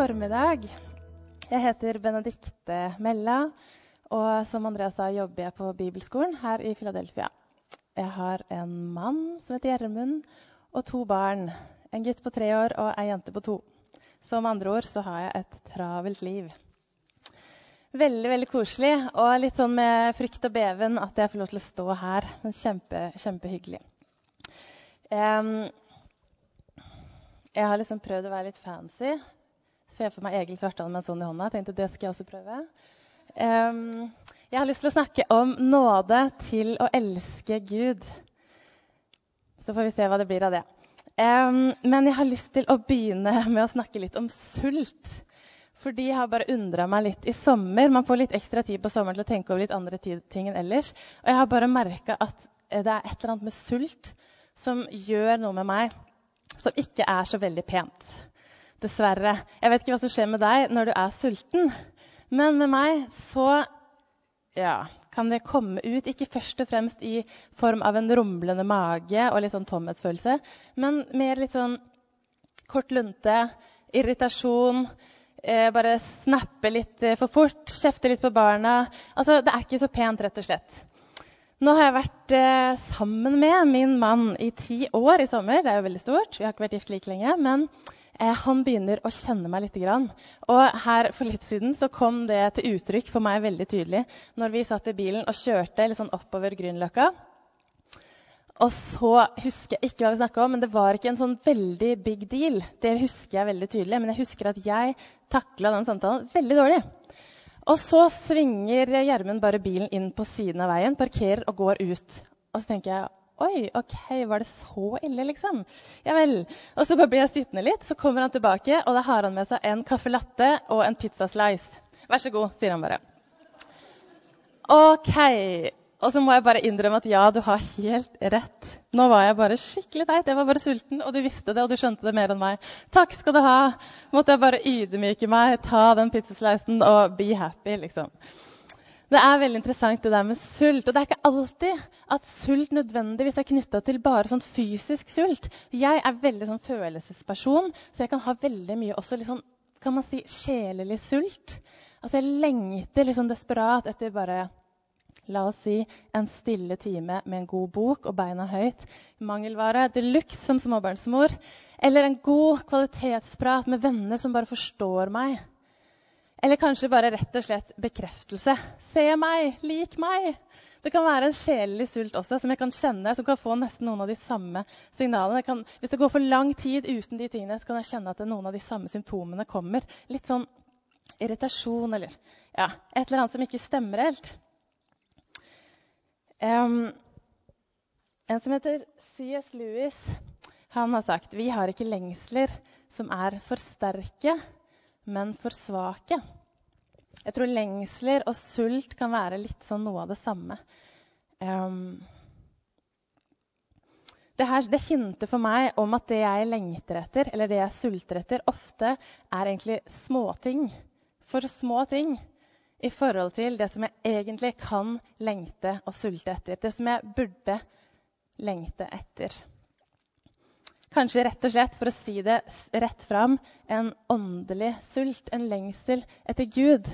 formiddag. Jeg heter Benedikte Mella, og som Andreas sa, jobber jeg på Bibelskolen her i Philadelphia. Jeg har en mann som heter Gjermund, og 2 barn. En gutt på 3 år og en jente på 2. Så med andre ord så har jeg et travelt liv. Veldig, veldig koselig, og litt sånn med frykt og beven at jeg får lov til å stå her. Men kjempehyggelig. Jeg har liksom prøvd å være litt fancy. Se for meg Egil Svartdal med en sånn i hånda. Jeg tenkte det skal jeg også prøve. Jeg har lyst til å snakke om nåde til å elske Gud. Så får vi se hva det blir av det. Men jeg har lyst til å begynne med å snakke litt om sult. Fordi jeg har bare undret meg litt i sommer. Man får litt ekstra tid på sommeren til å tenke over litt andre ting enn ellers. Og jeg har bare merket at det er et eller annet med sult som gjør noe med meg som ikke er så veldig pent. Dessverre. Jeg vet ikke hva som skjer med deg når du er sulten. Men med meg så kan det komme ut, ikke først og fremst i form av en rumlende mage og litt sånn tomhetsfølelse, men mer litt sånn kort lunte, irritasjon, bare snappe litt for fort, kjefte litt på barna. Altså, det er ikke så pent, rett og slett. Nå har jeg vært sammen med min mann i 10 år i sommer. Det er jo veldig stort. Vi har ikke vært gift like lenge, men han begynner å kjenne meg litt grann. Og her for litt siden så kom det til uttrykk for meg veldig tydelig når vi satt i bilen og kjørte litt sånn oppover Grünerløkka. Og så husker jeg ikke hva vi snakket om, men det var ikke en sånn veldig big deal. Det husker jeg veldig tydelig, men jeg husker at jeg taklet den samtalen veldig dårlig. Og så svinger Gjermund bare bilen inn på siden av veien, parkerer og går ut. Og så tenker jeg, oi, ok, var det så ille liksom? Ja vel. Og så bare blir jeg sittende litt, så kommer han tilbake, og da har han med seg en kaffe latte og en pizza slice. Vær så god, sier han bare. Ok. Og så må jeg bare innrømme at ja, du har helt rett. Nå var jeg bare skikkelig teit. Jeg var bare sulten, og du visste det, og du skjønte det mer enn meg. Takk skal du ha. Måtte jeg bare ydmyke meg, ta den pizzaslicen og be happy, liksom. Det er veldig interessant det der med sult, og det er ikke alltid at sult nødvendigvis er knyttet til bare sånn fysisk sult. Jeg er veldig sånn følelsesperson, så jeg kan ha veldig mye også litt sånn, kan man si, sjelelig sult. Altså jeg lengter litt sånn desperat etter bare, la oss si, en stille time med en god bok og beina høyt, mangelvare, deluxe som småbarnsmor, eller en god kvalitetsprat med venner som bare forstår meg. Eller kanskje bare rett og slett bekreftelse. Se meg, lik meg. Det kan være en sjelelig sult også, som jeg kan kjenne, som kan få nesten noen av de samme signalene. Hvis det går for lang tid uten de tingene, så kan jeg kjenne at noen av de samme symptomene kommer. Litt sånn irritasjon, eller et eller annet som ikke stemmer helt. En som heter C.S. Lewis, han har sagt, vi har ikke lengsler som er for sterke, men for svake. Jeg tror lengsler og sult kan være litt sånn noe av det samme. Det hinter for meg om at det jeg lengter etter, eller det jeg sulter etter, ofte er egentlig småting. For små ting i forhold til det som jeg egentlig kan lengte og sulte etter. Det som jeg burde lengte etter. Kanskje rett og slett, for å si det rett fram, en åndelig sult, en lengsel etter Gud.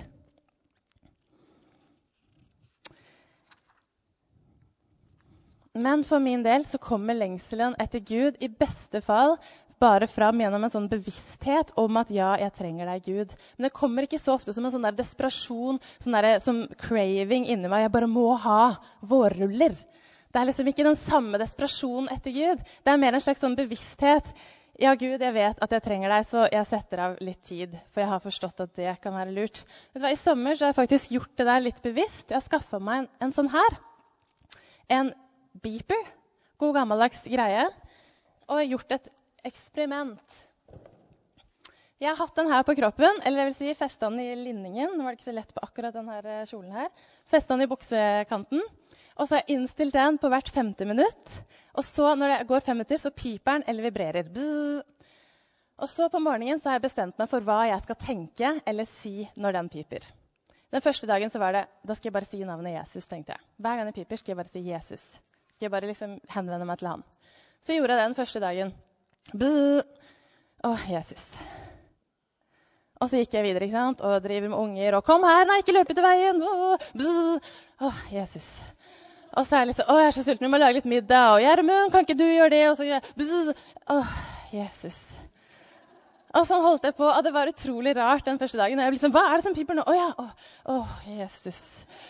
Men for min del så kommer lengselen etter Gud i beste fall bare fram gjennom en sånn bevissthet om at ja, jeg trenger deg, Gud. Men det kommer ikke så ofte som en sånn der desperasjon, sånn der, som craving inni meg. Jeg bare må ha vårruller. Det er liksom ikke den samme desperasjonen etter Gud. Det er mer en slags sånn bevissthet. Ja, Gud, jeg vet at jeg trenger deg, så jeg setter av litt tid, for jeg har forstått at det kan være lurt. Vet du hva, i sommer så har jeg faktisk gjort det der litt bevisst. Jeg har skaffet meg en sånn her. En beeper, god gammeldags greie, og gjort et eksperiment. Jeg har hatt den her på kroppen, eller jeg vil si festet den i linningen. Nå var det ikke så lett på akkurat denne kjolen her. Festet den i buksekanten, og så har jeg innstilt den på hvert 50 minutt. Og så når det går 5 minutter, så piper den eller vibrerer. Og så på morgenen så har jeg bestemt meg for hva jeg skal tenke eller si når den piper. Den første dagen så var det, da skal jeg bare si navnet Jesus, tenkte jeg. Hver gang jeg piper skal jeg bare si Jesus. Skal jeg bare liksom henvende meg til han. Så gjorde jeg det den første dagen. Å, Jesus. Og så gikk jeg videre, ikke sant? Og driver med unger, og kom her, nei, ikke løp ut i veien. Jesus. Og så er det liksom, jeg er så sulten, vi må lage litt middag. Og Gjermund, kan ikke du gjøre det? Og så gjør jeg, Jesus. Og sånn holdt jeg på, og det var utrolig rart den første dagen. Og jeg ble liksom, hva er det som piper nå? Jesus.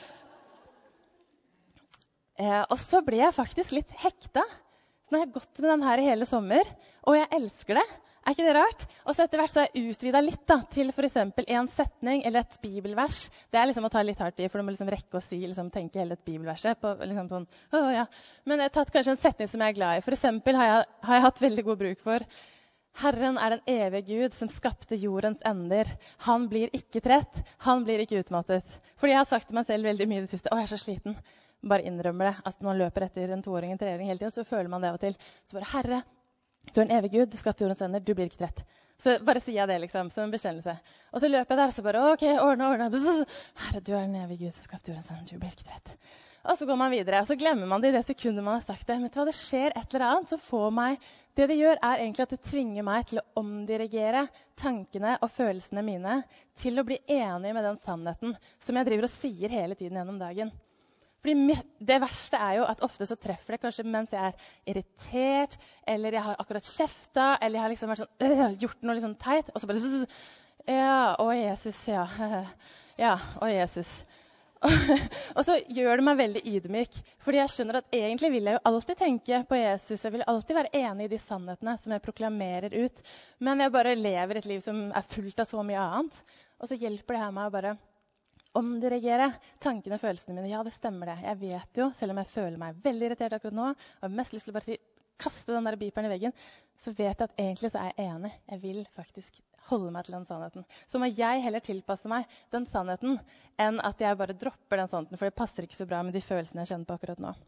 Og så ble jeg faktisk litt hekta. Så nå har jeg gått med den her i hele sommer, og jeg elsker det. Er ikke det rart? Og så etter hvert så har jeg utvidet litt da, til for eksempel en setning eller et bibelvers. Det er liksom å ta litt hardt i, for du må liksom rekke å si, liksom, tenke hele et bibelverset. På, liksom sånn, Men jeg har tatt kanskje en setning som jeg er glad i. For eksempel har jeg hatt veldig god bruk for Herren er den evige Gud som skapte jordens ender. Han blir ikke trett, han blir ikke utmattet. Fordi jeg har sagt til meg selv veldig mye i det siste, jeg er så sliten. Bare innrømmer det. At når man løper etter en 2-åring, en 3-åring hele tiden, så føler man det av og til. Så bare, Herre, du er en evig Gud, du skapte jordens ender, du blir ikke trett. Så bare sier jeg det liksom, som en bekjennelse. Og så løper jeg der, så bare, ok, ordne. Herre, du er en evig Gud som skapte jordens ender, du blir ikke trett. Og så går man videre, og så glemmer man det i det sekundet man har sagt det. Vet du hva, det skjer et eller annet, så får meg, det gjør er egentlig at det tvinger meg til å omdirigere tankene og følelsene mine til å bli enig med den sannheten som jeg driver og sier hele tiden gjennom dagen. Fordi det verste er jo at ofte så treffer det kanskje mens jeg er irritert, eller jeg har akkurat kjefta, eller jeg har liksom vært sånn, gjort noe liksom teit, og så bare, Jesus, Jesus. Og så gjør det meg veldig ydmyk, fordi jeg skjønner at egentlig vil jeg jo alltid tenke på Jesus. Jeg vil alltid være enig i de sannhetene som jeg proklamerer ut. Men jeg bare lever et liv som er fullt av så mye annet. Og så hjelper det her meg å bare omdirigere tankene og følelsene mine. Ja, det stemmer det. Jeg vet jo, selv om jeg føler meg veldig irritert akkurat nå, og har mest lyst til å bare kaste den der biperen i veggen, så vet jeg at egentlig så er jeg enig. Jeg vil faktisk holde meg til den sannheten. Så må jeg heller tilpasse meg den sannheten enn at jeg bare dropper den sannheten, for det passer ikke så bra med de følelsene jeg kjenner på akkurat nå.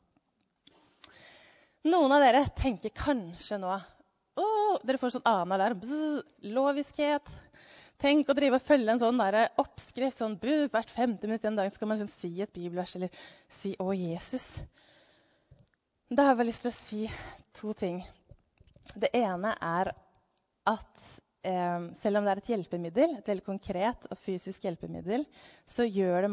Noen av dere tenker kanskje nå, dere får sånn annen alarm, loviskhet. Tenk å drive og følge en sånn der oppskrift, sånn hvert 50 minutter en dag skal man liksom si et bibelvers, eller si, Jesus. Da har jeg lyst til å si 2 ting. Det ene er at selv om det er et hjelpemiddel, et veldig konkret og fysisk hjelpemiddel, så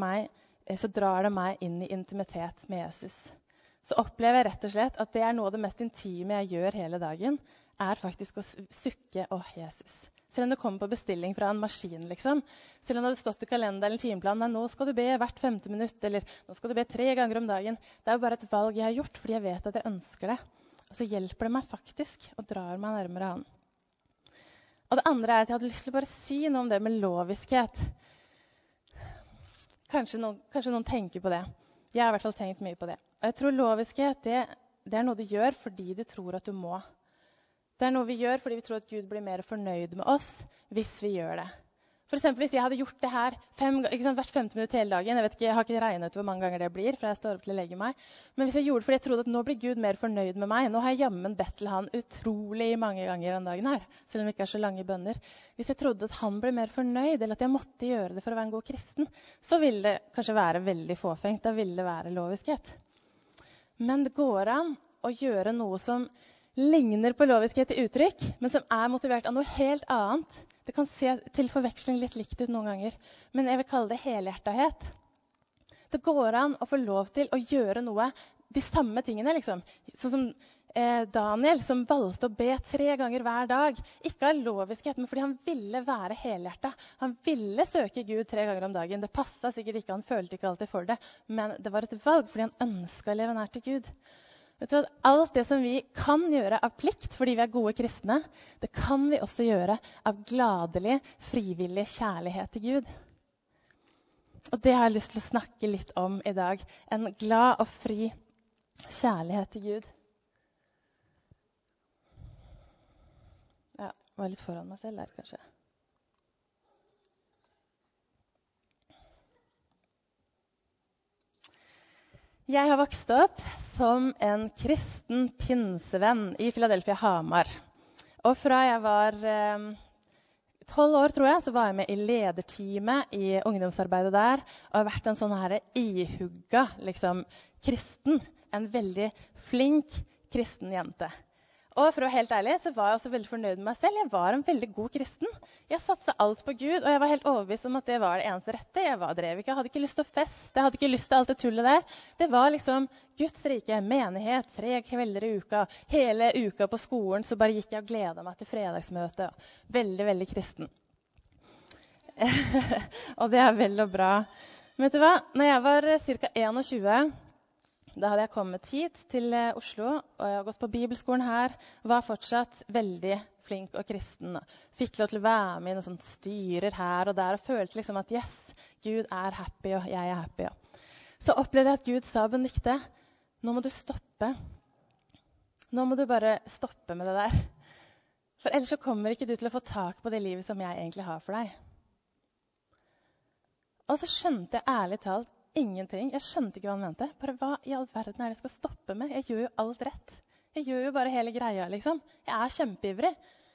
drar det meg inn i intimitet med Jesus. Så opplever jeg rett og slett at det er noe av det mest intime jeg gjør hele dagen, er faktisk å sukke Jesus. Selv om det kommer på bestilling fra en maskin, liksom. Selv om det hadde stått i kalender eller timeplanen, nå skal du be hvert 50 minutt, eller nå skal du be 3 ganger om dagen. Det er jo bare et valg jeg har gjort, fordi jeg vet at jeg ønsker det. Og så hjelper det meg faktisk, og drar meg nærmere han. Og det andre er at jeg hadde lyst til å bare si noe om det med loviskhet. Kanskje noen tenker på det. Jeg har i hvert fall tenkt mye på det. Og jeg tror loviskhet, det er noe du gjør fordi du tror at du må. Det er noe vi gjør fordi vi tror at Gud blir mer fornøyd med oss hvis vi gjør det. For eksempel hvis jeg hadde gjort det her hvert 50 minutter hele dagen, jeg har ikke regnet hvor mange ganger det blir, for jeg står opp til å legge meg. Men hvis jeg gjorde det fordi jeg trodde at nå blir Gud mer fornøyd med meg, nå har jeg jammen bedt til han utrolig mange ganger den dagen her, selv om det ikke er så lange bønner. Hvis jeg trodde at han ble mer fornøyd, eller at jeg måtte gjøre det for å være en god kristen, så ville det kanskje være veldig fåfengt, da ville det være loviskhet. Men det går an å gjøre noe som ligner på loviskhet i uttrykk, men som er motivert av noe helt annet. Det kan se til forveksling litt likt ut noen ganger, men jeg vil kalle det helhjertethet. Det går an å få lov til å gjøre noe, de samme tingene, liksom. Sånn som Daniel, som valgte å be 3 ganger hver dag. Ikke av loviskhet, men fordi han ville være helhjertet. Han ville søke Gud 3 ganger om dagen. Det passet sikkert ikke, han følte ikke alltid for det, men det var et valg fordi han ønsket å leve nær til Gud. Vet du hva? Alt det som vi kan gjøre av plikt fordi vi er gode kristne, det kan vi også gjøre av gladelig, frivillig kjærlighet til Gud. Og det har jeg lyst til å snakke litt om i dag. En glad og fri kjærlighet til Gud. Ja, jeg var litt foran meg selv der, kanskje. Jeg har vokst opp som en kristen pinsevenn i Philadelphia, Hamar. Og fra jeg var 12 år, tror jeg, så var jeg med i lederteamet i ungdomsarbeidet der. Og har vært en sånn her ihugga kristen. En veldig flink kristen jente. Og for å være helt ærlig, så var jeg også veldig fornøyd med meg selv. Jeg var en veldig god kristen. Jeg satset alt på Gud, og jeg var helt overbevist om at det var det eneste rette. Jeg hadde ikke lyst til å feste, jeg hadde ikke lyst til alt det tullet der. Det var liksom Guds rike, menighet, 3 kvelder i uka. Hele uka på skolen så bare gikk jeg og gledet meg til fredagsmøte. Veldig, veldig kristen. Og det er vel og bra. Men vet du hva? Når jeg var ca. 21, da hadde jeg kommet hit til Oslo, og jeg har gått på bibelskolen her, var fortsatt veldig flink og kristen. Fikk lov til å være med i noen sånne styrer her og der, og følte liksom at yes, Gud er happy, og jeg er happy. Så opplevde jeg at Gud sa, Benedikte, nå må du stoppe. Nå må du bare stoppe med det der. For ellers så kommer ikke du til å få tak på det livet som jeg egentlig har for deg. Og så skjønte jeg ærlig talt ingenting. Jeg skjønte ikke hva han mente. Bare hva i all verden er det jeg skal stoppe med? Jeg gjør jo alt rett. Jeg gjør jo bare hele greia, liksom. Jeg er kjempeivrig.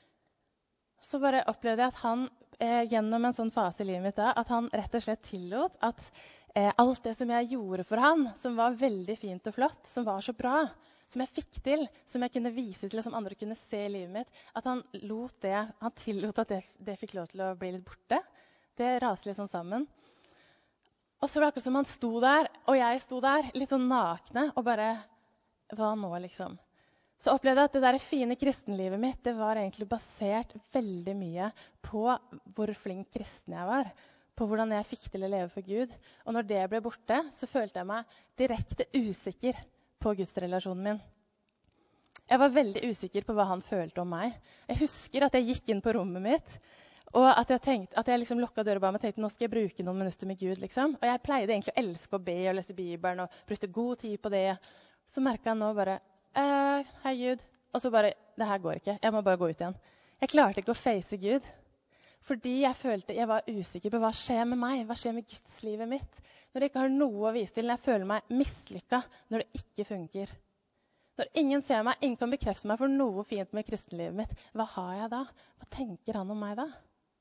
Så bare opplevde jeg at han, gjennom en sånn fase i livet mitt da, at han rett og slett tillot at alt det som jeg gjorde for han, som var veldig fint og flott, som var så bra, som jeg fikk til, som jeg kunne vise til, og som andre kunne se i livet mitt, at han tillot at det fikk lov til å bli litt borte. Det raste litt sånn sammen. Og så var det akkurat som han sto der, og jeg sto der, litt sånn nakne, og bare, hva nå liksom? Så opplevde jeg at det der fine kristenlivet mitt, det var egentlig basert veldig mye på hvor flink kristen jeg var, på hvordan jeg fikk til å leve for Gud. Og når det ble borte, så følte jeg meg direkte usikker på gudsrelasjonen min. Jeg var veldig usikker på hva han følte om meg. Jeg husker at jeg gikk inn på rommet mitt, og at jeg liksom lukket døra bak meg og tenkte, nå skal jeg bruke noen minutter med Gud, liksom. Og jeg pleide egentlig å elske å be og lese Bibelen, og brukte god tid på det. Så merket jeg nå bare, hei Gud. Og så bare, det her går ikke, jeg må bare gå ut igjen. Jeg klarte ikke å face Gud, fordi jeg følte jeg var usikker på hva skjer med meg, hva skjer med gudslivet mitt. Når jeg ikke har noe å vise til, når jeg føler meg mislykket, når det ikke funker. Når ingen ser meg, ingen kan bekrefte meg for noe fint med kristenlivet mitt, hva har jeg da? Hva tenker han om meg da?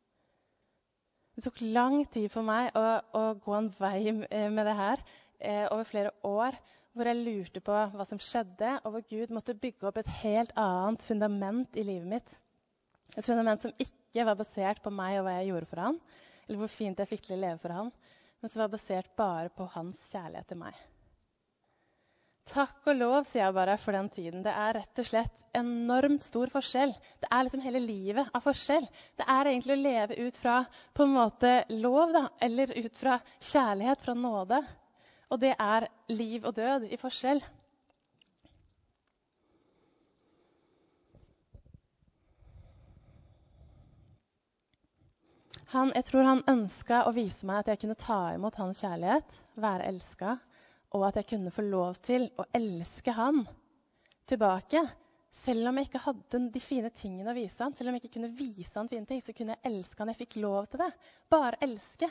Det tok lang tid for meg å gå en vei med det her over flere år, hvor jeg lurte på hva som skjedde, og hvor Gud måtte bygge opp et helt annet fundament i livet mitt. Et fundament som ikke var basert på meg og hva jeg gjorde for han, eller hvor fint jeg fikk til å leve for han, men som var basert bare på hans kjærlighet til meg. Takk og lov, sier jeg bare, for den tiden. Det er rett og slett enormt stor forskjell. Det er liksom hele livet av forskjell. Det er egentlig å leve ut fra på en måte lov, da, eller ut fra kjærlighet, fra nåde. Og det er liv og død i forskjell. Jeg tror han ønsket å vise meg at jeg kunne ta imot hans kjærlighet, være elsket, og at jeg kunne få lov til å elske han tilbake. Selv om jeg ikke hadde de fine tingene å vise han, selv om jeg ikke kunne vise han fine ting, så kunne jeg elske han. Jeg fikk lov til det. Bare elske.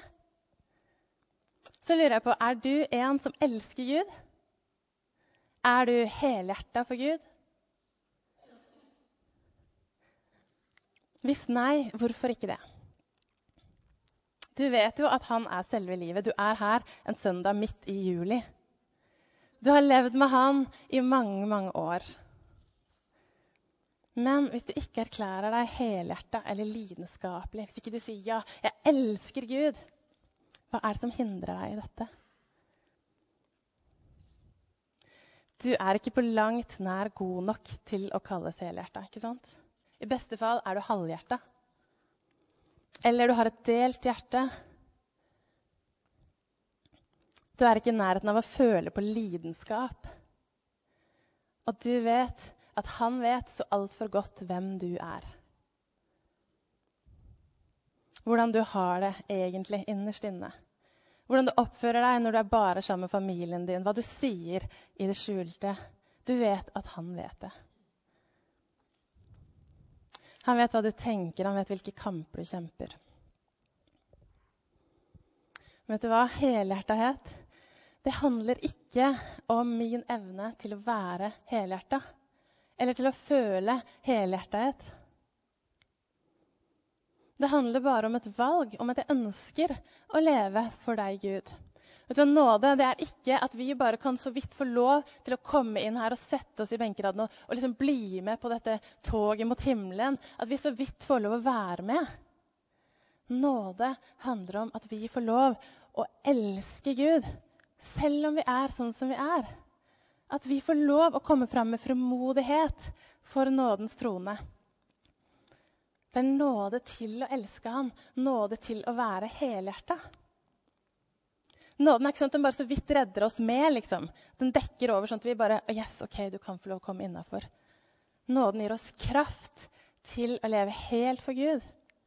Så lurer jeg på, er du en som elsker Gud? Er du helhjertet for Gud? Hvis nei, hvorfor ikke det? Du vet jo at han er selve livet. Du er her en søndag midt i juli. Du har levd med han i mange, mange år. Men hvis du ikke erklærer deg helhjertet eller lidenskapelig, hvis ikke du sier ja, jeg elsker Gud, hva er det som hindrer deg i dette? Du er ikke på langt nær god nok til å kalles helhjertet, ikke sant? I beste fall er du halvhjertet. Eller du har et delt hjerte. Du er ikke i nærheten av å føle på lidenskap. Og du vet at han vet så alt for godt hvem du er. Hvordan du har det egentlig innerst inne. Hvordan du oppfører deg når du er bare sammen med familien din. Hva du sier i det skjulte. Du vet at han vet det. Han vet hva du tenker, han vet hvilke kamper du kjemper. Vet du hva? Helhjertethet, det handler ikke om min evne til å være helhjertet, eller til å føle helhjertethet. Det handler bare om et valg, om at jeg ønsker å leve for deg, Gud. Vet du, nåde, det er ikke at vi bare kan så vidt få lov til å komme inn her og sette oss i benkeraden og liksom bli med på dette toget mot himmelen. At vi så vidt får lov å være med. Nåde handler om at vi får lov å elske Gud, selv om vi er sånn som vi er. At vi får lov å komme fram med frimodighet for nådens trone. Det er nåde til å elske ham, nåde til å være helhjertet. Nåden er ikke sånn at den bare så vidt redder oss med, liksom. Den dekker over sånn at vi bare, yes, ok, du kan få lov å komme innenfor. Nåden gir oss kraft til å leve helt for Gud.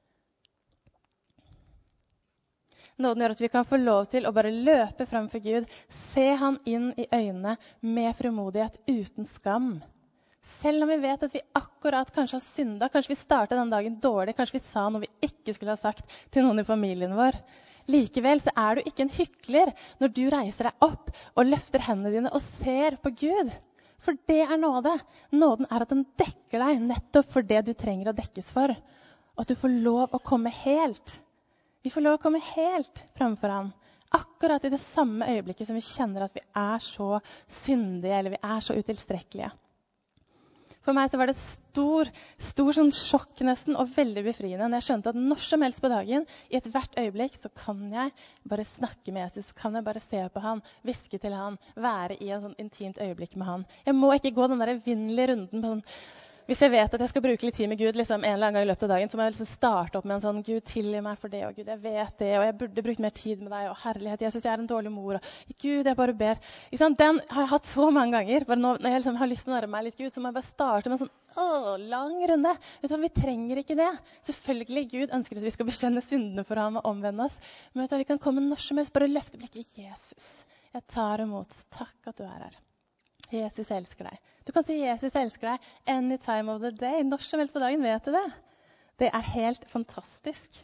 Nåden gjør at vi kan få lov til å bare løpe frem for Gud, se han inn i øynene med frimodighet uten skam. Selv om vi vet at vi akkurat kanskje har syndet, kanskje vi startet den dagen dårlig, kanskje vi sa noe vi ikke skulle ha sagt til noen i familien vår. Likevel så er du ikke en hykler når du reiser deg opp og løfter hendene dine og ser på Gud. For det er nåde. Nåden er at den dekker deg nettopp for det du trenger å dekkes for. Og at du får lov å komme helt. Vi får lov å komme helt framfor ham. Akkurat i det samme øyeblikket som vi kjenner at vi er så syndige eller vi er så utilstrekkelige. For meg så var det stor sånn sjokk nesten, og veldig befriende når jeg skjønte at når som helst på dagen, i et hvert øyeblikk, så kan jeg bare snakke med Jesus, kan jeg bare se på han, hviske til han, være i en sånn intimt øyeblikk med han. Jeg må ikke gå den der evinnelige runden på sånn, hvis jeg vet at jeg skal bruke litt tid med Gud liksom en eller annen gang i løpet av dagen, så må jeg liksom starte opp med en sånn, Gud, tilgi meg for det, og Gud, jeg vet det, og jeg burde brukt mer tid med deg, og herlighet, Jesus, jeg er en dårlig mor, og Gud, jeg bare ber. Den har jeg hatt så mange ganger. Bare når jeg liksom har lyst til å nærme meg litt Gud, så må jeg bare starte med en sånn lang runde. Vet du hva, vi trenger ikke det. Selvfølgelig, Gud ønsker at vi skal bekjenne syndene for ham og omvende oss. Men vet du hva, vi kan komme når som helst, bare løfte blikket. Jesus, jeg tar imot. Takk at du er her. Jesus elsker deg. Du kan si Jesus elsker deg any time of the day. Når som helst på dagen, vet du det? Det er helt fantastisk.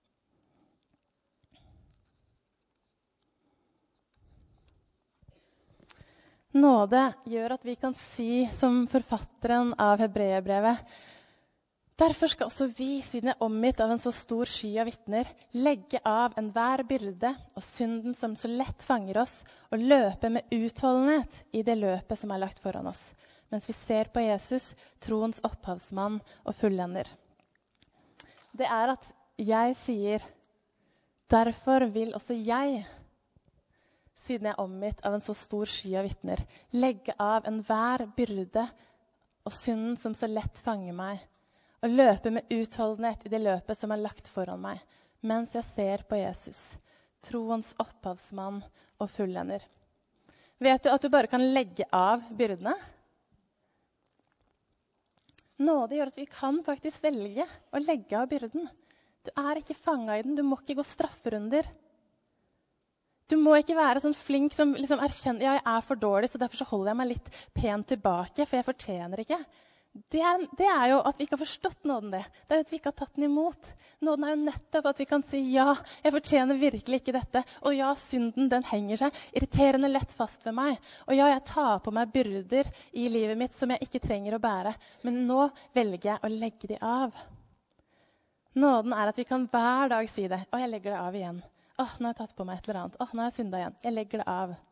Nåde gjør at vi kan si som forfatteren av Hebreerbrevet, derfor skal også vi, siden jeg er omgitt av en så stor sky av vitner, legge av enhver byrde og synden som så lett fanger oss, og løpe med utholdenhet i det løpet som er lagt foran oss, mens vi ser på Jesus, troens opphavsmann og fullender. Det er at jeg sier, derfor vil også jeg, siden jeg er omgitt av en så stor sky av vitner, legge av enhver byrde og synden som så lett fanger meg, og løpe med utholdenhet i det løpet som er lagt foran meg, mens jeg ser på Jesus, troens opphavsmann og fullender. Vet du at du bare kan legge av byrdene? Nåde gjør at vi kan faktisk velge å legge av byrden. Du er ikke fanget i den, du må ikke gå strafferunder. Du må ikke være sånn flink som liksom erkjenner, ja, jeg er for dårlig, så derfor så holder jeg meg litt pent tilbake, for jeg fortjener ikke. Det er jo at vi ikke har forstått nåden det. Det er jo at vi ikke har tatt den imot. Nåden er jo nettopp at vi kan si, ja, jeg fortjener virkelig ikke dette. Og ja, synden, den henger seg irriterende lett fast ved meg. Og ja, jeg tar på meg byrder i livet mitt som jeg ikke trenger å bære. Men nå velger jeg å legge de av. Nåden er at vi kan hver dag si det. Og jeg legger det av igjen. Nå har jeg tatt på meg et eller annet. Nå har jeg syndet igjen. Jeg legger det av.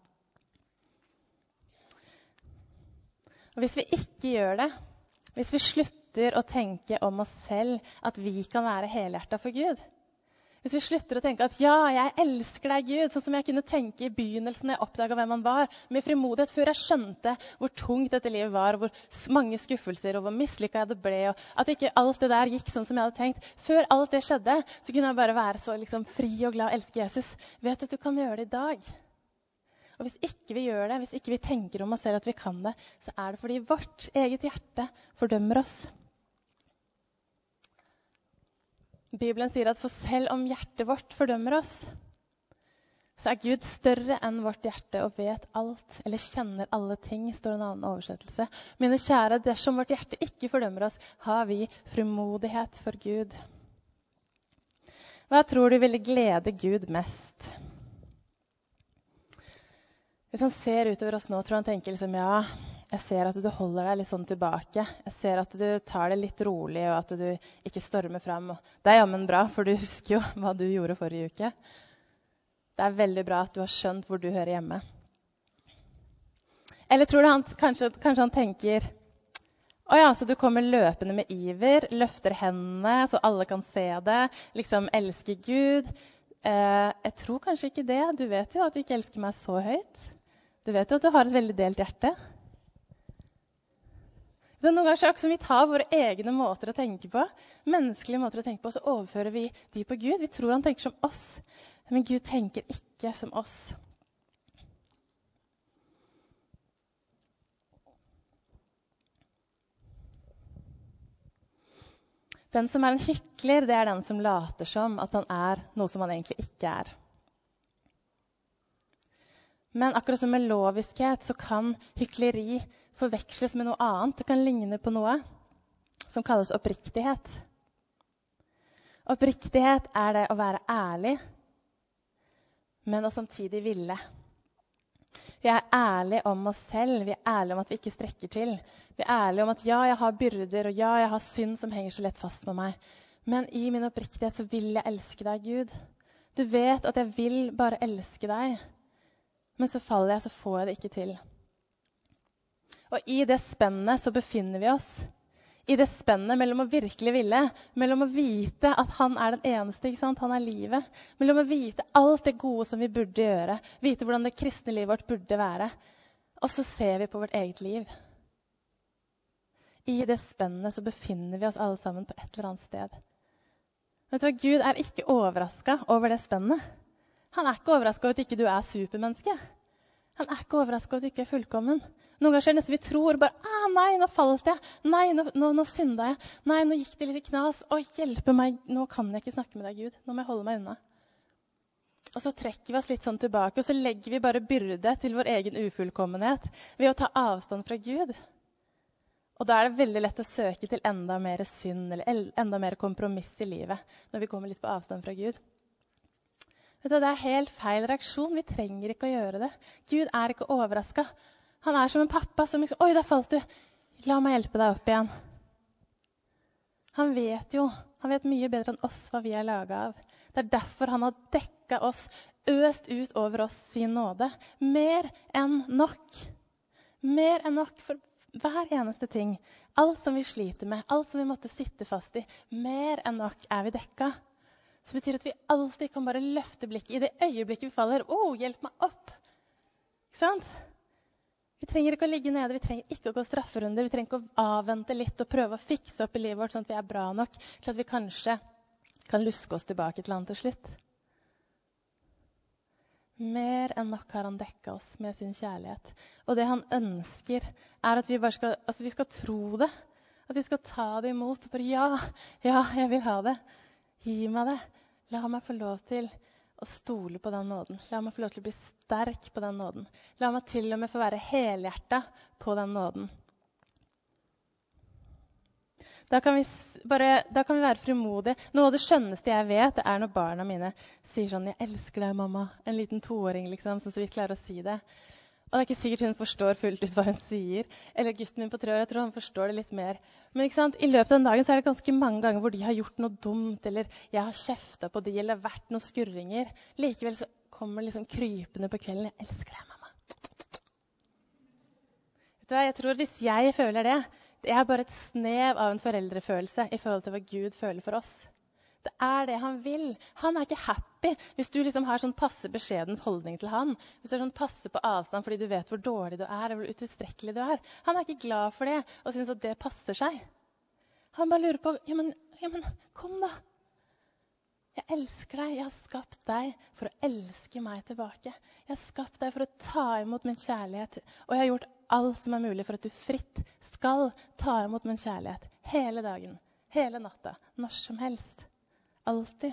Og hvis vi ikke gjør det, hvis vi slutter å tenke om oss selv at vi kan være helhjertet for Gud, hvis vi slutter å tenke at ja, jeg elsker deg Gud, sånn som jeg kunne tenke i begynnelsen når jeg oppdaget hvem han var, med frimodighet før jeg skjønte hvor tungt dette livet var, hvor mange skuffelser og hvor mislykket jeg det ble, og at ikke alt det der gikk sånn som jeg hadde tenkt. Før alt det skjedde, så kunne jeg bare være så liksom fri og glad og elske Jesus. Vet du at du kan gjøre det i dag? Og hvis ikke vi gjør det, hvis ikke vi tenker om oss selv at vi kan det, så er det fordi vårt eget hjerte fordømmer oss. Bibelen sier at for selv om hjertet vårt fordømmer oss, så er Gud større enn vårt hjerte og vet alt, eller kjenner alle ting, står en annen oversettelse. Mine kjære, dersom vårt hjerte ikke fordømmer oss, har vi frimodighet for Gud. Hva tror du ville glede Gud mest? Hvis han ser utover oss nå, tror han tenker liksom, ja, jeg ser at du holder deg litt sånn tilbake. Jeg ser at du tar det litt rolig, og at du ikke stormer frem. Og det er jammen bra, for du husker jo hva du gjorde forrige uke. det veldig bra at du har skjønt hvor du hører hjemme. Eller tror du kanskje han tenker, «Åja, så du kommer løpende med iver, løfter hendene så alle kan se det, liksom elsker Gud.» Jeg tror kanskje ikke det. Du vet jo at du ikke elsker meg så høyt. Du vet jo at du har et veldig delt hjerte. Så noen ganger er det ikke som vi tar våre egne måter å tenke på, menneskelige måter å tenke på, så overfører vi de på Gud. Vi tror han tenker som oss, men Gud tenker ikke som oss. Den som en hykler, det den som later som at han noe som han egentlig ikke er. Men akkurat som med loviskhet, så kan hykleri forveksles med noe annet. Det kan ligne på noe som kalles oppriktighet. Oppriktighet det å være ærlig, men å samtidig ville. Vi ærlige om oss selv, vi ærlige om at vi ikke strekker til. Vi ærlige om at ja, jeg har byrder, og ja, jeg har synd som henger så lett fast med meg. Men i min oppriktighet så vil jeg elske deg, Gud. Du vet at jeg vil bare elske deg. Men så faller jeg, så får jeg det ikke til. Og i det spennet så befinner vi oss. I det spennet mellom å virkelig ville, mellom å vite at han den eneste, ikke sant? Han livet. Mellom å vite alt det gode som vi burde gjøre. Vite hvordan det kristne livet vårt burde være. Og så ser vi på vårt eget liv. I det spennet så befinner vi oss alle sammen på et eller annet sted. Vet du hva? Gud ikke overrasket over det spennet. Han ikke overrasket over at ikke du supermenneske. Han ikke overrasket over at du ikke fullkommen. Noen ganger skjer det nesten vi tror bare, nei, nå falt jeg. Nei, nå syndet jeg. Nei, nå gikk det litt i knas. Å, hjelpe meg, nå kan jeg ikke snakke med deg, Gud. Nå må jeg holde meg unna. Og så trekker vi oss litt sånn tilbake, og så legger vi bare byrde til vår egen ufullkommenhet ved å ta avstand fra Gud. Og da det veldig lett å søke til enda mer synd, eller enda mer kompromiss i livet, når vi kommer litt på avstand fra Gud. Vet du, det helt feil reaksjon. Vi trenger ikke å gjøre det. Gud ikke overrasket. Han som en pappa som liksom, oi, der falt du. La meg hjelpe deg opp igjen. Han vet mye bedre enn oss hva vi laget av. Det derfor han har dekket oss, øst ut over oss sin nåde. Mer enn nok. Mer enn nok for hver eneste ting. Alt som vi sliter med, alt som vi måtte sitte fast i. Mer enn nok vi dekket. Så betyr at vi alltid kan bare løfte blikket i det øyeblikket vi faller. Hjelp meg opp. Ikke sant? Vi trenger ikke å ligge nede, vi trenger ikke å gå strafferunder, vi trenger ikke å avvente litt og prøve å fikse opp i livet vårt sånn at vi bra nok til at vi kanskje kan luske oss tilbake til han til slutt. Mer enn nok har han dekket oss med sin kjærlighet. Og det han ønsker at vi bare skal tro det, at vi skal ta det imot og bare ja, jeg vil ha det. Gi meg det. La meg få lov til å stole på den nåden. La meg få lov til å bli sterk på den nåden. La meg til og med få være helhjertet på den nåden. Da kan vi være frimodige. Noe av det skjønneste jeg vet, det når barna mine sier sånn, jeg elsker deg, mamma. En liten 2-åring, liksom, som så vidt klarer å si det. Og det ikke sikkert hun forstår fullt ut hva hun sier. Eller gutten min på 3 år, jeg tror han forstår det litt mer. Men ikke sant? I løpet av den dagen så det ganske mange ganger hvor de har gjort noe dumt, eller jeg har kjeftet på de, eller vært noen skurringer. Likevel så kommer liksom krypende på kvelden, jeg elsker deg, mamma. Vet du hva, jeg tror hvis jeg føler det bare et snev av en foreldrefølelse i forhold til hva Gud føler for oss. Det det han vil. Han ikke happy hvis du liksom har sånn passe beskjeden holdning til han. Hvis du er sånn passe på avstand fordi du vet hvor dårlig du og hvor utilstrekkelig du er. Han ikke glad for det og synes at det passer seg. Han bare lurer på, ja, men kom da. Jeg elsker deg. Jeg har skapt deg for å elske meg tilbake. Jeg har skapt deg for å ta imot min kjærlighet. Og jeg har gjort alt som mulig for at du fritt skal ta imot min kjærlighet. Hele dagen, hele natta, når som helst. Alltid.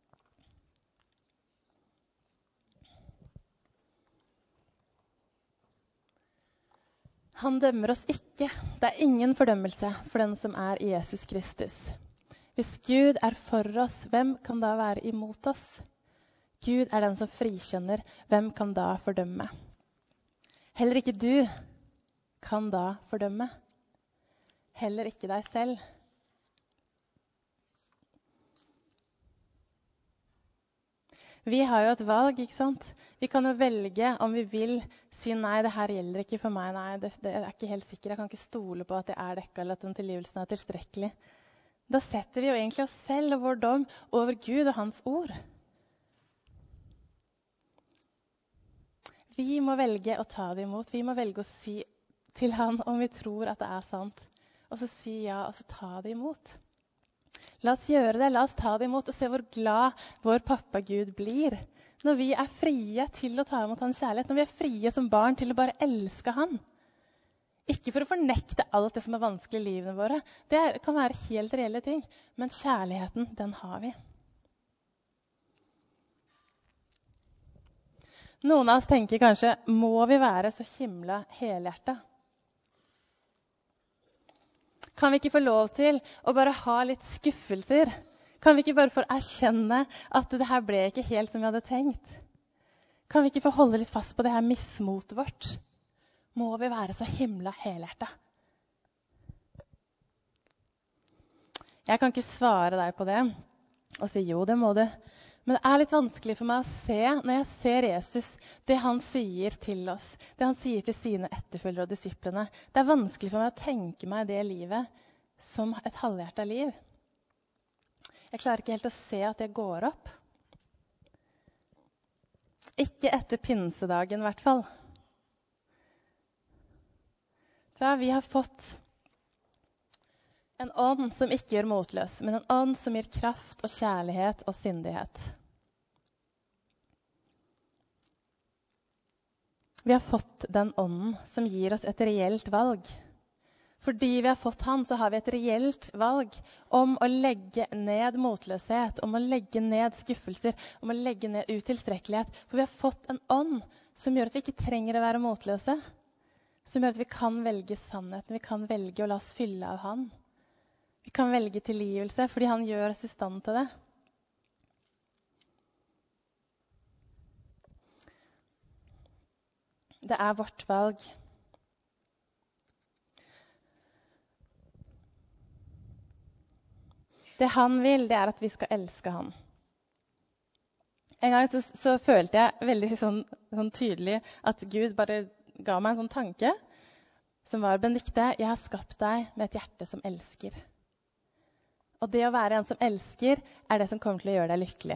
Han dømmer oss ikke. Det ingen fordømmelse for den som i Jesus Kristus. Hvis Gud for oss, hvem kan da være imot oss? Gud den som frikjenner, hvem kan da fordømme? Heller ikke du kan da fordømme. Heller ikke deg selv. Vi har jo et valg, ikke sant? Vi kan jo velge om vi vil si nei, det her gjelder ikke for meg. Nei, det er ikke helt sikker. Jeg kan ikke stole på at det er dekket, eller at den tilgivelsen er tilstrekkelig. Da setter vi jo egentlig oss selv og vår dom over Gud og hans ord. Vi må velge å ta det imot. Vi må velge å si til han om vi tror at det er sant. Og så si ja, og så ta det imot. La oss gjøre det, la oss ta det imot og se hvor glad vår pappa Gud blir. Når vi er frie til å ta imot hans kjærlighet, når vi er frie som barn til å bare elske han. Ikke for å fornekte alt det som er vanskelig i livene våre. Det kan være helt reelle ting, men kjærligheten, den har vi. Noen av oss tenker kanskje, må vi være så himla helhjertet? Kan vi ikke få lov til å bare ha litt skuffelser? Kan vi ikke bare få erkjenne at det her ble ikke helt som vi hadde tenkt? Kan vi ikke få holde litt fast på det her mismotet vårt? Må vi være så himla helhjertet? Jeg kan ikke svare deg på det og si jo, det må du. Men det er litt vanskelig for meg å se, når jeg ser Jesus, det han sier til oss, det han sier til sine etterfølgere og disiplene. Det er vanskelig for meg å tenke meg det livet som et halvhjertet liv. Jeg klarer ikke helt å se at det går opp. Ikke etter pinsedagen i hvert fall. Så vi har fått en ånd som ikke gjør motløs, men en ånd som gir kraft og kjærlighet og sindighet. Vi har fått den ånden som gir oss et reelt valg. Fordi vi har fått han, så har vi et reelt valg om å legge ned motløshet, om å legge ned skuffelser, om å legge ned utilstrekkelighet. For vi har fått en ånd som gjør at vi ikke trenger å være motløse. Som gjør at vi kan velge sannheten, vi kan velge å la oss fylle av han. Vi kan velge tilgivelse, fordi han gjør oss i stand til det. Det er vårt valg. Det han vil, det er at vi skal elske han. En gang så følte jeg veldig sånn tydelig at Gud bare ga meg en sånn tanke som var: Benedikte, jeg har skapt deg med et hjerte som elsker. Og det å være en som elsker, er det som kommer til å gjøre deg lykkelig.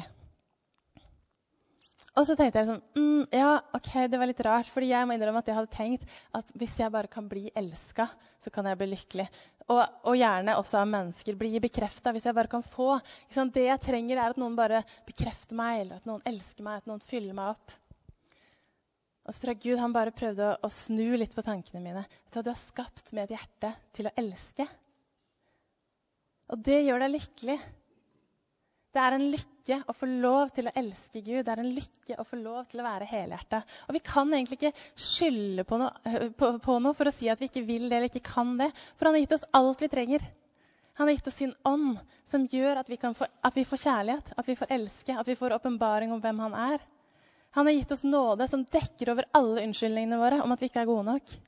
Og så tenkte jeg sånn, ja, ok, det var litt rart, fordi jeg må innrømme at jeg hadde tenkt at hvis jeg bare kan bli elsket, så kan jeg bli lykkelig. Og gjerne også av mennesker, bli bekreftet, hvis jeg bare kan få. Det jeg trenger er at noen bare bekrefter meg, eller at noen elsker meg, at noen fyller meg opp. Og så tror jeg Gud, han bare prøvde å snu litt på tankene mine. Du er skapt med et hjerte til å elske. Og det gjør deg lykkelig. Det er en lykke å få lov til å elske Gud. Det er en lykke å få lov til å være helhjertet. Og vi kan egentlig ikke skylde på noe for å si at vi ikke vil det eller ikke kan det. For han har gitt oss alt vi trenger. Han har gitt oss sin ånd som gjør at vi får kjærlighet, at vi får elske, at vi får åpenbaring om hvem han er. Han har gitt oss nåde som dekker over alle unnskyldningene våre om at vi ikke er gode nok.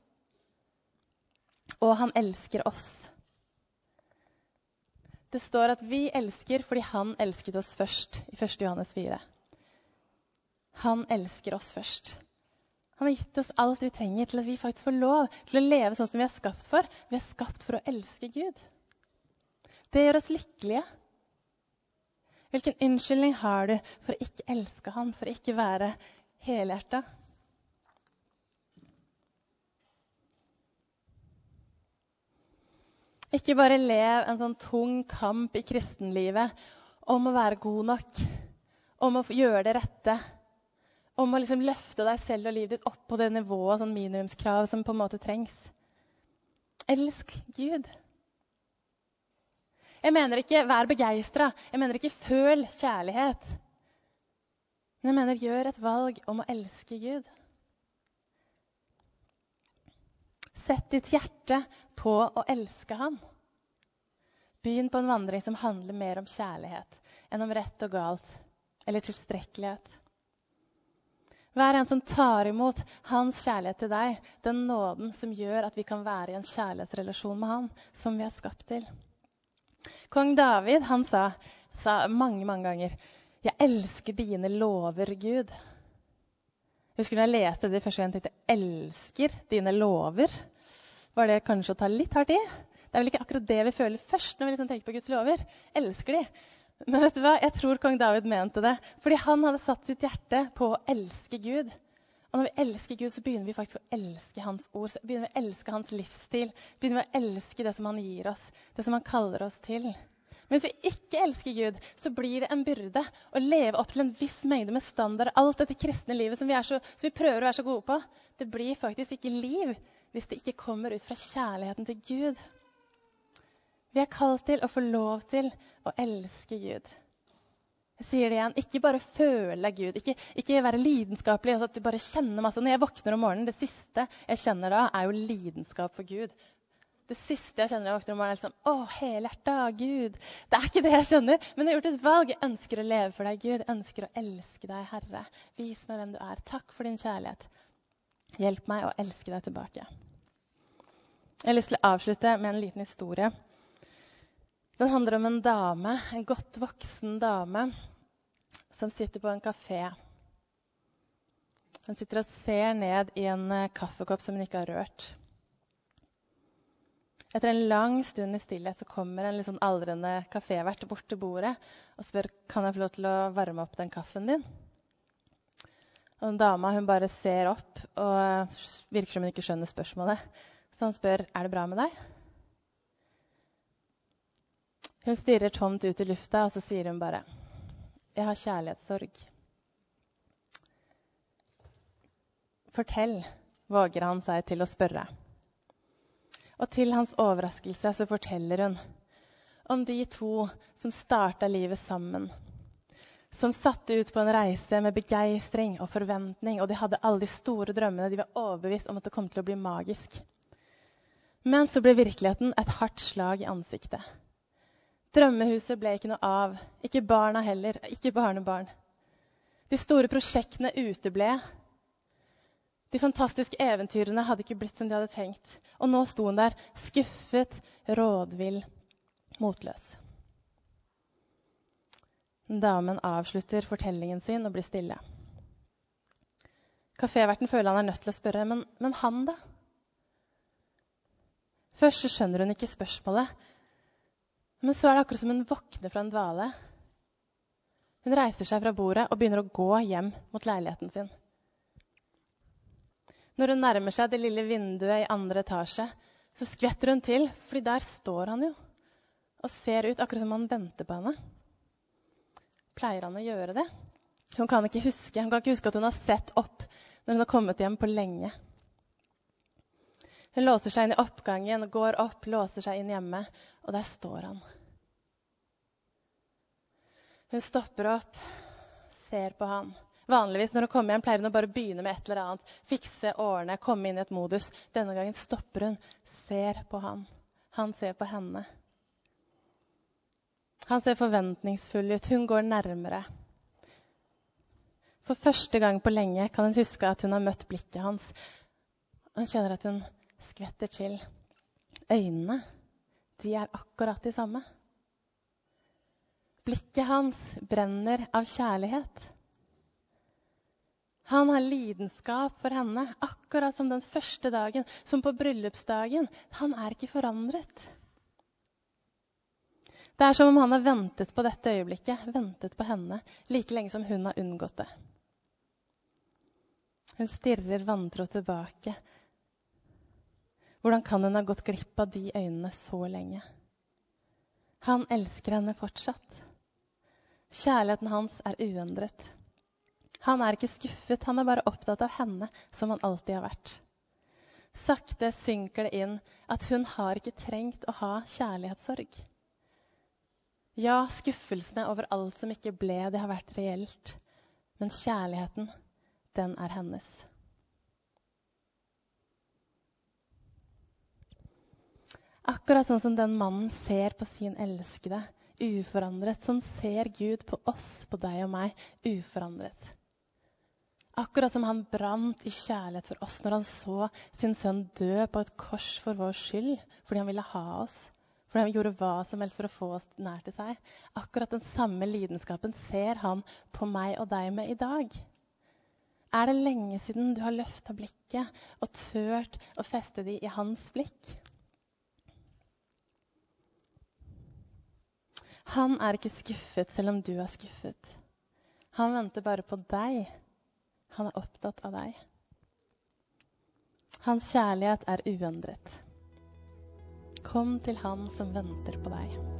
Og han elsker oss. Det står at vi elsker fordi han elsket oss først, i 1. Johannes 4. Han elsker oss først. Han har gitt oss alt vi trenger til at vi faktisk får lov til å leve sånn som vi er skapt for. Vi er skapt for å elske Gud. Det gjør oss lykkelige. Hvilken unnskyldning har du for å ikke elske han, for å ikke være helhjertet? Ikke bare lev en sånn tung kamp i kristenlivet om å være god nok, om å gjøre det rette, om å liksom løfte deg selv og livet ditt opp på det nivået, sånn minimumskrav som på en måte trengs. Elsk Gud. Jeg mener ikke vær begeistret, jeg mener ikke føl kjærlighet. Men jeg mener gjør et valg om å elske Gud. Sett ditt hjerte på å elske han. Begynn på en vandring som handler mer om kjærlighet enn om rett og galt eller tilstrekkelighet. Vær en som tar imot hans kjærlighet til deg, den nåden som gjør at vi kan være i en kjærlighetsrelasjon med han, som vi er skapt til. Kong David, han sa mange ganger: Jeg elsker dine lover, Gud. Jeg husker når jeg leste det første gang, jeg tenkte, elsker dine lover. Var det kanskje å ta litt hardt i? Det er vel ikke akkurat det vi føler først når vi liksom tenker på Guds lover. Elsker de. Men vet du hva? Jeg tror kong David mente det. Fordi han hadde satt sitt hjerte på å elske Gud. Og når vi elsker Gud, så begynner vi faktisk å elske hans ord. Så begynner vi å elske hans livsstil. Begynner vi å elske det som han gir oss. Det som han kaller oss til. Men hvis vi ikke elsker Gud, så blir det en byrde å leve opp til en viss mengde med standard. Alt dette kristne livet som vi prøver å være så gode på. Det blir faktisk ikke liv hvis det ikke kommer ut fra kjærligheten til Gud. Vi er kalt til å få lov til å elske Gud. Jeg sier det igjen, ikke bare føle Gud, ikke være lidenskapelig, altså at du bare kjenner masse. Når jeg våkner om morgenen, det siste jeg kjenner da, er jo lidenskap for Gud. Det siste jeg kjenner når jeg våkner om morgenen, er liksom, helhjertet, Gud. Det er ikke det jeg kjenner, men jeg har gjort et valg. Jeg ønsker å leve for deg, Gud. Jeg ønsker å elske deg, Herre. Vis meg hvem du er. Takk for din kjærlighet. Hjelp meg å elske deg tilbake. Jeg har lyst til å avslutte med en liten historie. Den handler om en dame, en godt voksen dame, som sitter på en kafé. Hun sitter og ser ned i en kaffekopp som hun ikke har rørt. Etter en lang stund i stillhet så kommer en litt sånn aldrende kafévert bort til bordet og spør, kan jeg få lov til å varme opp den kaffen din? Og den dama, hun bare ser opp og virker som hun ikke skjønner spørsmålet. Så han spør, er det bra med deg? Hun stirrer tomt ut i lufta, og så sier hun bare, jeg har kjærlighetssorg. Fortell, våger han seg til å spørre. Og til hans overraskelse så forteller hun om de to som startet livet sammen. Som satte ut på en reise med begeistring og forventning, og de hadde alle de store drømmene. De var overbevist om at det kom til å bli magisk. Men så ble virkeligheten et hardt slag i ansiktet. Drømmehuset ble ikke noe av. Ikke barna heller. Ikke barnebarn. De store prosjektene uteble. De fantastiske eventyrene hadde ikke blitt som de hadde tenkt. Og nå sto hun der, skuffet, rådvill, motløs. Damen avslutter fortellingen sin og blir stille. Kaféverten føler han er nødt til å spørre, men han da? Først så skjønner hun ikke spørsmålet. Men så er det akkurat som hun våkner fra en dvale. Hun reiser seg fra bordet og begynner å gå hjem mot leiligheten sin. Når hun nærmer seg det lille vinduet i andre etasje, så skvetter hun til, fordi der står han jo, og ser ut akkurat som han venter på henne. Pleier han å gjøre det? Hun kan ikke huske at hun har sett opp når hun har kommet hjem på lenge. Hun låser seg inn i oppgangen, går opp, låser seg inn hjemme, og der står han. Hun stopper opp, ser på han. Vanligvis når hun kommer hjem pleier hun å bare begynne med et eller annet, fikse årene, komme inn i et modus. Denne gangen stopper hun, ser på han. Han ser på henne. Han ser forventningsfull ut, hun går nærmere. For første gang på lenge kan hun huske at hun har møtt blikket hans. Hun kjenner at hun skvetter til. Øynene, de er akkurat de samme. Blikket hans brenner av kjærlighet. Han har lidenskap for henne, akkurat som den første dagen, som på bryllupsdagen. Han er ikke forandret. Det er som om han har ventet på dette øyeblikket, ventet på henne, like lenge som hun har unngått det. Hun stirrer vantro tilbake. Hvordan kan hun ha gått glipp av de øynene så lenge? Han elsker henne fortsatt. Kjærligheten hans er uendret. Han er ikke skuffet, han er bare opptatt av henne som han alltid har vært. Sakte synker det inn at hun har ikke trengt å ha kjærlighetssorg. Ja, skuffelsene over alt som ikke ble, det har vært reelt. Men kjærligheten, den er hennes. Akkurat sånn som den mannen ser på sin elskede, uforandret, sånn ser Gud på oss, på deg og meg, uforandret. Akkurat som han brant i kjærlighet for oss når han så sin sønn dø på et kors for vår skyld, fordi han ville ha oss, For han gjorde hva som helst for å få oss nær til seg. Akkurat den samme lidenskapen ser han på meg og deg med i dag. Er det lenge siden du har løftet blikket og tørt å feste de i hans blikk? Han er ikke skuffet selv om du er skuffet. Han venter bare på deg. Han er opptatt av deg. Hans kjærlighet er uendret. Kom til han som venter på deg.